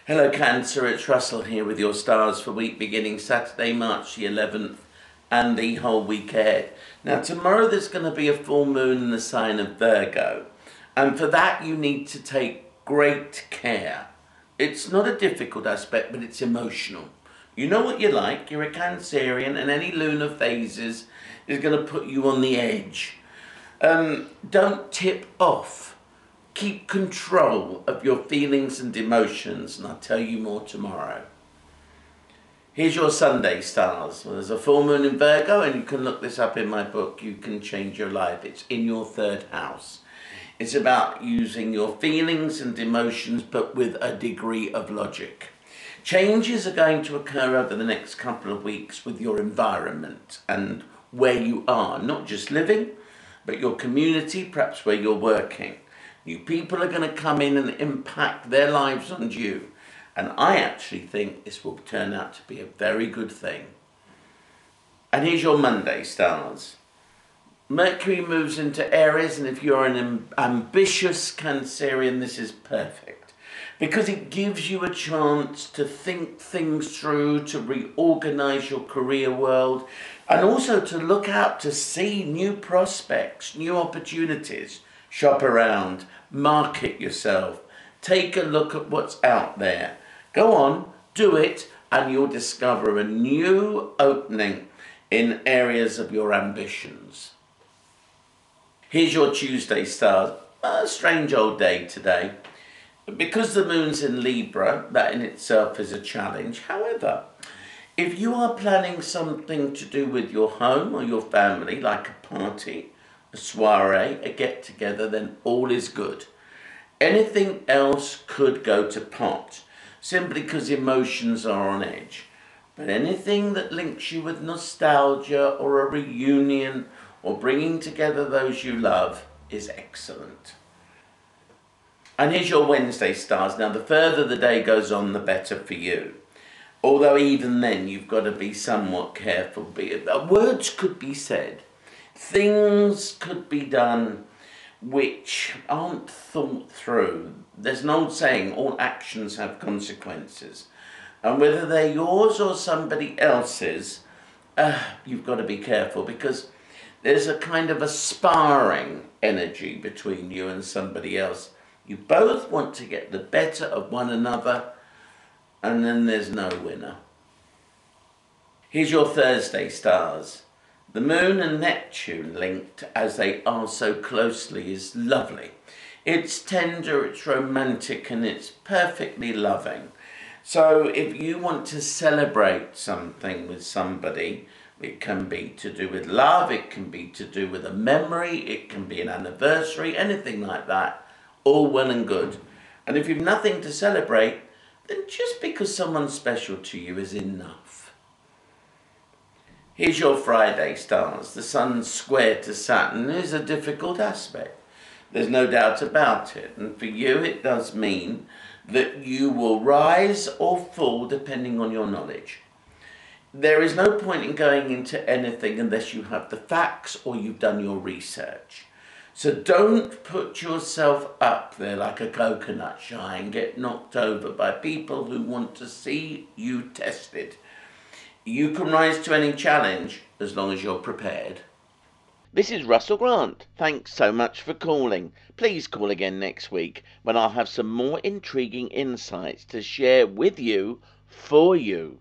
Hello Cancer, it's Russell here with your stars for week beginning Saturday, March the 11th and the whole week ahead. Now tomorrow there's going to be a full moon in the sign of Virgo, and for that you need to take great care. It's not a difficult aspect, but it's emotional. You know what you're like, you're a Cancerian, and any lunar phases is going to put you on the edge. Don't tip off. Keep control of your feelings and emotions, and I'll tell you more tomorrow. Here's your Sunday stars. Well, there's a full moon in Virgo, and you can look this up in my book, You Can Change Your Life. It's in your third house. It's about using your feelings and emotions, but with a degree of logic. Changes are going to occur over the next couple of weeks with your environment and where you are, not just living, but your community, perhaps where you're working. New people are going to come in and impact their lives on you. And I actually think this will turn out to be a very good thing. And here's your Monday stars. Mercury moves into Aries, and if you're an ambitious Cancerian, this is perfect. Because it gives you a chance to think things through, to reorganize your career world, and also to look out to see new prospects, new opportunities. Shop around, market yourself, take a look at what's out there. Go on, do it, and you'll discover a new opening in areas of your ambitions. Here's your Tuesday stars. A strange old day today. Because the moon's in Libra, that in itself is a challenge. However, if you are planning something to do with your home or your family, like a party, a soiree, a get-together, then all is good. Anything else could go to pot, simply because emotions are on edge. But anything that links you with nostalgia or a reunion or bringing together those you love is excellent. And here's your Wednesday stars. Now, the further the day goes on, the better for you. Although even then, you've got to be somewhat careful. Words could be said. Things could be done which aren't thought through. There's an old saying, all actions have consequences. And whether they're yours or somebody else's, you've got to be careful, because there's a kind of a sparring energy between you and somebody else. You both want to get the better of one another, and then there's no winner. Here's your Thursday stars. The moon and Neptune linked, as they are so closely, is lovely. It's tender, it's romantic, and it's perfectly loving. So if you want to celebrate something with somebody, it can be to do with love, it can be to do with a memory, it can be an anniversary, anything like that, all well and good. And if you've nothing to celebrate, then just because someone's special to you is enough. Here's your Friday stars. The Sun's square to Saturn is a difficult aspect. There's no doubt about it. And for you, it does mean that you will rise or fall depending on your knowledge. There is no point in going into anything unless you have the facts or you've done your research. So don't put yourself up there like a coconut shy and get knocked over by people who want to see you tested. You can rise to any challenge as long as you're prepared. This is Russell Grant. Thanks so much for calling. Please call again next week when I'll have some more intriguing insights to share with you, for you.